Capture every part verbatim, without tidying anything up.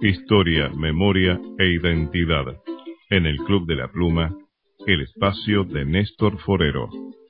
Historia, memoria e identidad. En el Club de la Pluma, el espacio de Néstor Forero.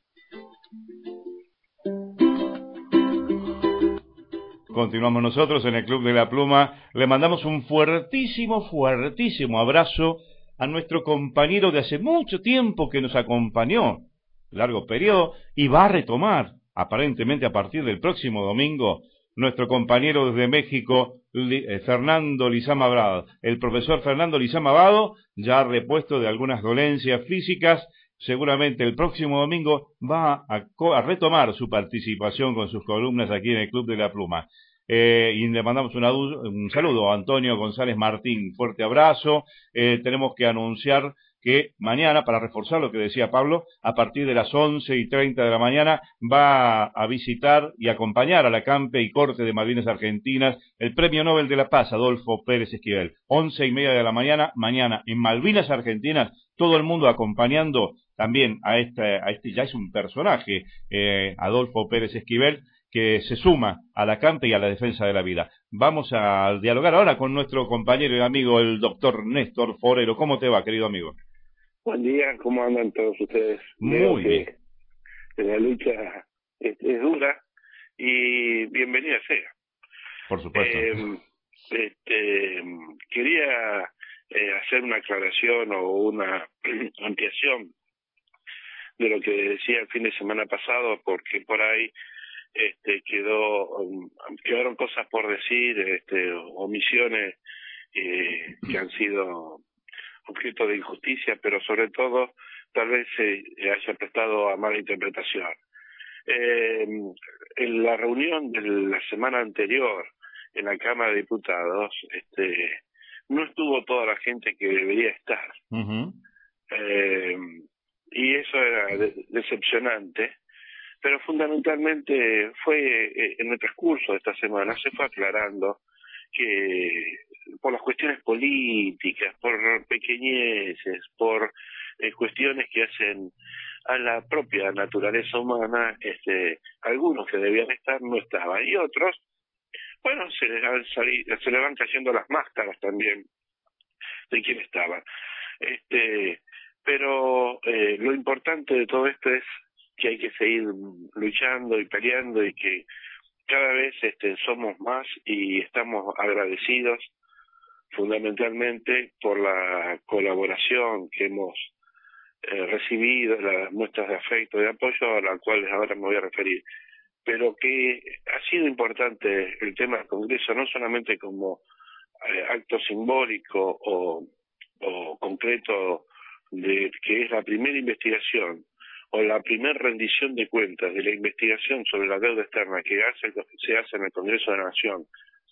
Continuamos nosotros en el Club de la Pluma. Le mandamos un fuertísimo, fuertísimo abrazo a nuestro compañero de hace mucho tiempo que nos acompañó, largo periodo, y va a retomar, aparentemente a partir del próximo domingo, nuestro compañero desde México, Fernando Lizama Abado. El profesor Fernando Lizama Abado, ya repuesto de algunas dolencias físicas, seguramente el próximo domingo va a, a retomar su participación con sus columnas aquí en el Club de la Pluma. Eh, y le mandamos una, un saludo a Antonio González Martín, fuerte abrazo. Eh, tenemos que anunciar que mañana, para reforzar lo que decía Pablo, a partir de las once y treinta de la mañana va a visitar y acompañar a la Campe y Corte de Malvinas Argentinas el Premio Nobel de la Paz, Adolfo Pérez Esquivel. Once y media de la mañana, mañana en Malvinas Argentinas, todo el mundo acompañando también a este, a este ya es un personaje, eh, Adolfo Pérez Esquivel, que se suma a la Campe y a la defensa de la vida. Vamos a dialogar ahora con nuestro compañero y amigo, el doctor Néstor Forero. ¿Cómo te va, querido amigo? Buen día, ¿cómo andan todos ustedes? Muy bien. Que la lucha es, es dura y bienvenida sea. Por supuesto. Eh, este, quería eh, hacer una aclaración o una ampliación de lo que decía el fin de semana pasado, porque por ahí este, quedó um, quedaron cosas por decir, este, omisiones eh, que han sido objeto de injusticia, pero sobre todo tal vez se eh, haya prestado a mala interpretación. Eh, en la reunión de la semana anterior en la Cámara de Diputados, este, no estuvo toda la gente que debería estar. Uh-huh. Eh, y eso era de- decepcionante, pero fundamentalmente fue eh, en el transcurso de esta semana se fue aclarando que por las cuestiones políticas, por pequeñeces, por eh, cuestiones que hacen a la propia naturaleza humana, este, algunos que debían estar no estaban, y otros, bueno, se les van, salido, se les van cayendo las máscaras también de quién estaba. Este, pero eh, lo importante de todo esto es que hay que seguir luchando y peleando y que cada vez este, somos más y estamos agradecidos fundamentalmente por la colaboración que hemos eh, recibido, las muestras de afecto y de apoyo a las cuales ahora me voy a referir. Pero que ha sido importante el tema del Congreso, no solamente como eh, acto simbólico o, o concreto de que es la primera investigación o la primera rendición de cuentas de la investigación sobre la deuda externa que hace, se hace en el Congreso de la Nación,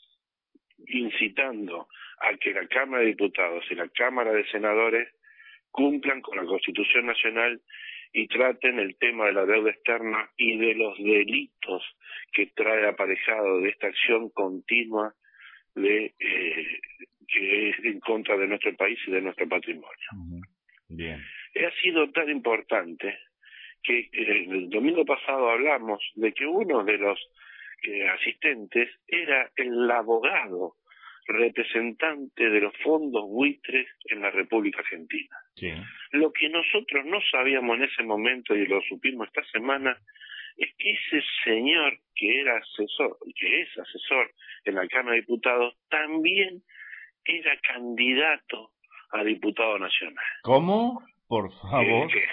incitando a que la Cámara de Diputados y la Cámara de Senadores cumplan con la Constitución Nacional y traten el tema de la deuda externa y de los delitos que trae aparejado de esta acción continua de eh, que es en contra de nuestro país y de nuestro patrimonio. Uh-huh. Bien. Ha sido tan importante que eh, el domingo pasado hablamos de que uno de los eh, asistentes era el abogado representante de los fondos buitres en la República Argentina. Sí. Lo que nosotros no sabíamos en ese momento y lo supimos esta semana es que ese señor que era asesor, que es asesor en la Cámara de Diputados, también era candidato a diputado nacional. ¿Cómo? Por favor. Que, que,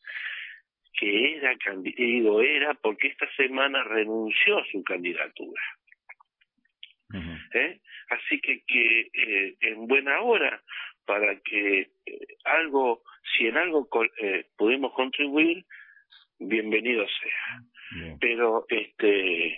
que era candidato, era porque esta semana renunció a su candidatura. Uh-huh. ¿Eh? Así que, que eh, en buena hora, para que eh, algo, si en algo eh, pudimos contribuir, bienvenido sea. Bien. Pero este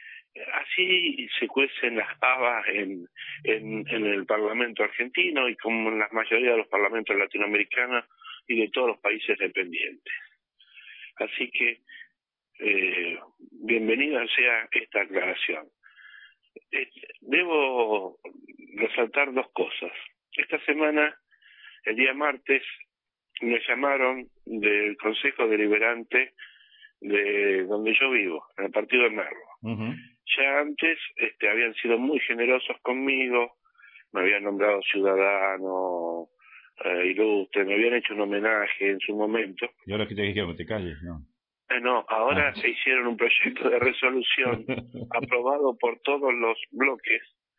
así se cuecen las habas en, en, en el Parlamento argentino y como en la mayoría de los parlamentos latinoamericanos y de todos los países dependientes. Así que eh, bienvenida sea esta aclaración. Eh, debo resaltar dos cosas. Esta semana, el día martes, me llamaron del Consejo Deliberante de donde yo vivo, en el partido de Merlo. Uh-huh. Ya antes este, habían sido muy generosos conmigo, me habían nombrado ciudadano eh, ilustre, me habían hecho un homenaje en su momento. Y ahora que te dijeron que te calles, ¿no? Eh, no, ahora Ah. hicieron un proyecto de resolución aprobado por todos los bloques,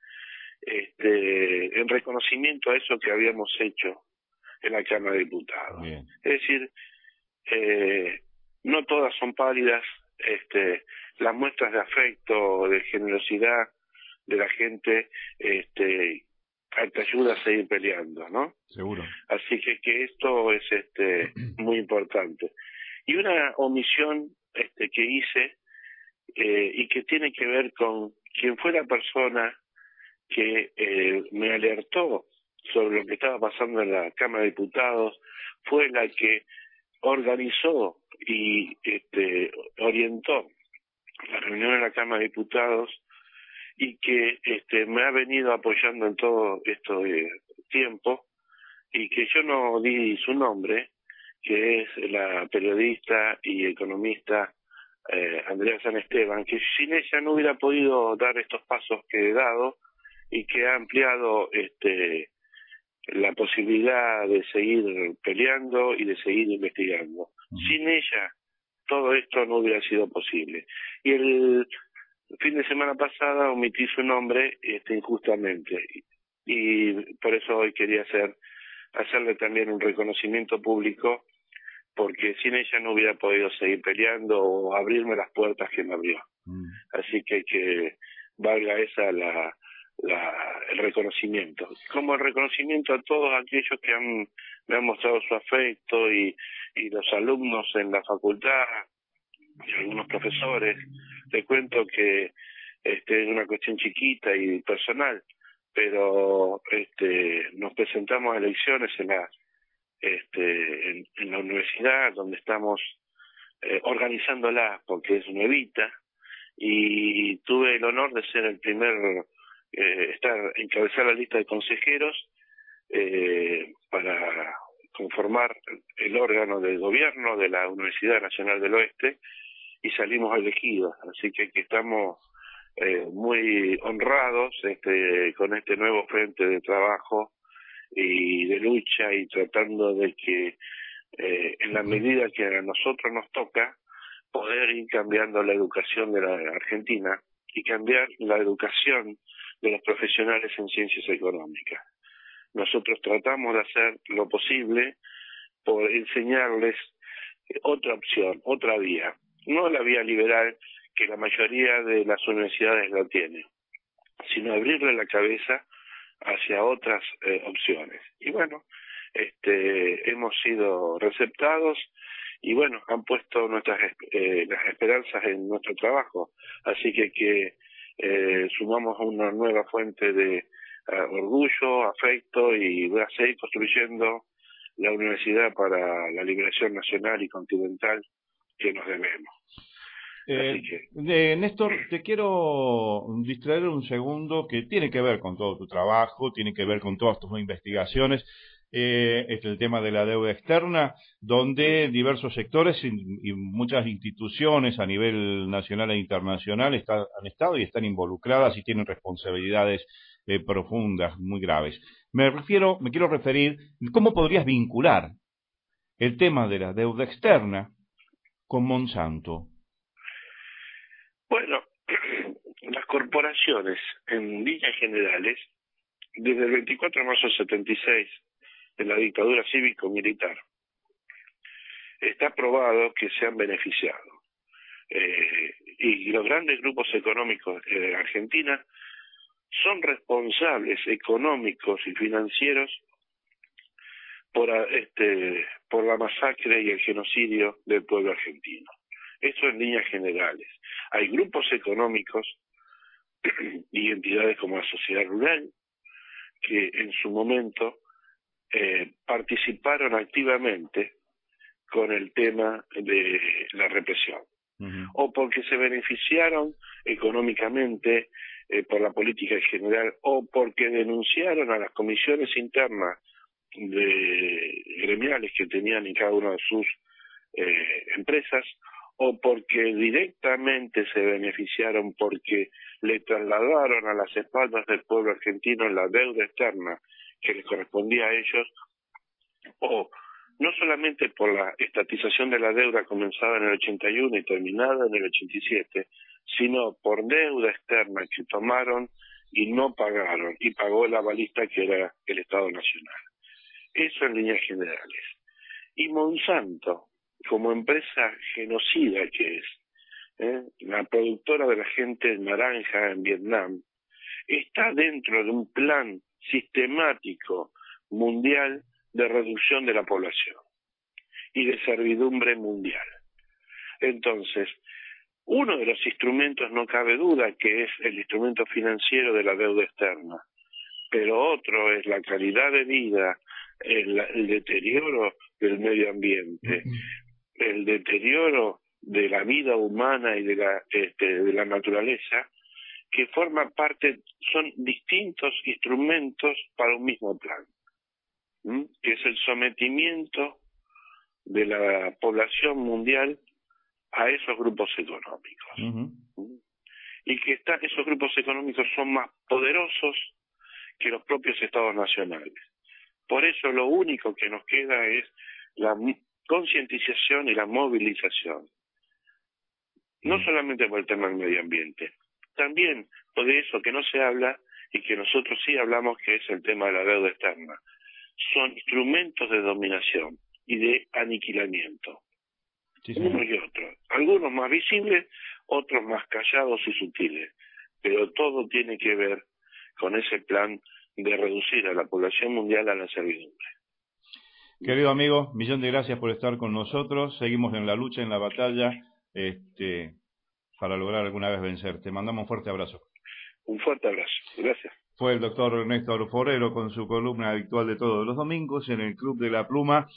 este, en reconocimiento a eso que habíamos hecho en la Cámara de Diputados. Bien. Es decir, eh, no todas son pálidas, este, las muestras de afecto, de generosidad de la gente, este, te ayuda a seguir peleando, ¿no? Seguro. Así que, que esto es este muy importante. Y una omisión este que hice eh, y que tiene que ver con quién fue la persona que eh, me alertó sobre lo que estaba pasando en la Cámara de Diputados, fue la que organizó y este, orientó la reunión en la Cámara de Diputados y que este, me ha venido apoyando en todo este tiempo, y que yo no di su nombre, que es la periodista y economista eh, Andrea San Esteban, que sin ella no hubiera podido dar estos pasos que he dado y que ha ampliado este la posibilidad de seguir peleando y de seguir investigando. Uh-huh. Sin ella todo esto no hubiera sido posible. Y el fin de semana pasada omití su nombre este, injustamente, y, y por eso hoy quería hacer hacerle también un reconocimiento público, porque sin ella no hubiera podido seguir peleando o abrirme las puertas que me abrió. Mm. Así que que valga esa la, la el reconocimiento, como el reconocimiento a todos aquellos que han me han mostrado su afecto, y, y los alumnos en la facultad y algunos profesores. Les cuento que este es una cuestión chiquita y personal, pero este nos presentamos a elecciones en la este en, en la universidad donde estamos eh, organizándola, porque es nuevita, y tuve el honor de ser el primer eh, estar encabezar la lista de consejeros eh, para conformar el órgano de gobierno de la Universidad Nacional del Oeste, y salimos elegidos, así que, que estamos eh, muy honrados este, con este nuevo frente de trabajo y de lucha, y tratando de que eh, en la medida que a nosotros nos toca poder ir cambiando la educación de la Argentina y cambiar la educación de los profesionales en ciencias económicas. Nosotros tratamos de hacer lo posible por enseñarles otra opción, otra vía, no la vía liberal que la mayoría de las universidades la tienen, sino abrirle la cabeza hacia otras eh, opciones. Y bueno, este, hemos sido receptados y bueno, han puesto nuestras eh, las esperanzas en nuestro trabajo, así que que eh, sumamos una nueva fuente de uh, orgullo, afecto, y voy a seguir construyendo la universidad para la liberación nacional y continental que nos debemos. Eh, eh, Néstor, te quiero distraer un segundo, que tiene que ver con todo tu trabajo, tiene que ver con todas tus investigaciones. Eh, es el tema de la deuda externa, donde diversos sectores y, y muchas instituciones a nivel nacional e internacional está, han estado y están involucradas y tienen responsabilidades eh, profundas, muy graves. Me refiero, me quiero referir, ¿cómo podrías vincular el tema de la deuda externa con Monsanto? Bueno, las corporaciones, en líneas generales, desde el veinticuatro de marzo del setenta y seis, en la dictadura cívico-militar, está probado que se han beneficiado. Eh, y los grandes grupos económicos de Argentina son responsables económicos y financieros por, este, por la masacre y el genocidio del pueblo argentino. Esto en líneas generales. Hay grupos económicos y entidades como la sociedad rural que en su momento eh, participaron activamente con el tema de la represión, uh-huh. o porque se beneficiaron económicamente eh, por la política en general, o porque denunciaron a las comisiones internas de gremiales que tenían en cada una de sus eh, empresas, o porque directamente se beneficiaron porque le trasladaron a las espaldas del pueblo argentino la deuda externa que les correspondía a ellos, o no solamente por la estatización de la deuda comenzada en el ochenta y uno y terminada en el ochenta y siete, sino por deuda externa que tomaron y no pagaron, y pagó el avalista que era el Estado Nacional. Eso en líneas generales. Y Monsanto, como empresa genocida que es, ¿eh? la productora de la gente naranja en Vietnam, está dentro de un plan sistemático mundial de reducción de la población y de servidumbre mundial. Entonces, uno de los instrumentos, no cabe duda, que es el instrumento financiero de la deuda externa, pero otro es la calidad de vida, el, el deterioro del medio ambiente, el deterioro de la vida humana y de la, este, de la naturaleza, que forma parte, son distintos instrumentos para un mismo plan, ¿m? que es el sometimiento de la población mundial a esos grupos económicos. Uh-huh. Y que está, esos grupos económicos son más poderosos que los propios estados nacionales. Por eso lo único que nos queda es la concientización y la movilización. No solamente por el tema del medio ambiente, también por eso que no se habla y que nosotros sí hablamos, que es el tema de la deuda externa. Son instrumentos de dominación y de aniquilamiento. Sí, uno y otro. Algunos más visibles, otros más callados y sutiles. Pero todo tiene que ver con ese plan de reducir a la población mundial a la servidumbre. Querido amigo, millón de gracias por estar con nosotros. Seguimos en la lucha, en la batalla, este, para lograr alguna vez vencer. Te mandamos un fuerte abrazo. Un fuerte abrazo. Gracias. Fue el doctor Ernesto Forero con su columna habitual de todos los domingos en el Club de la Pluma.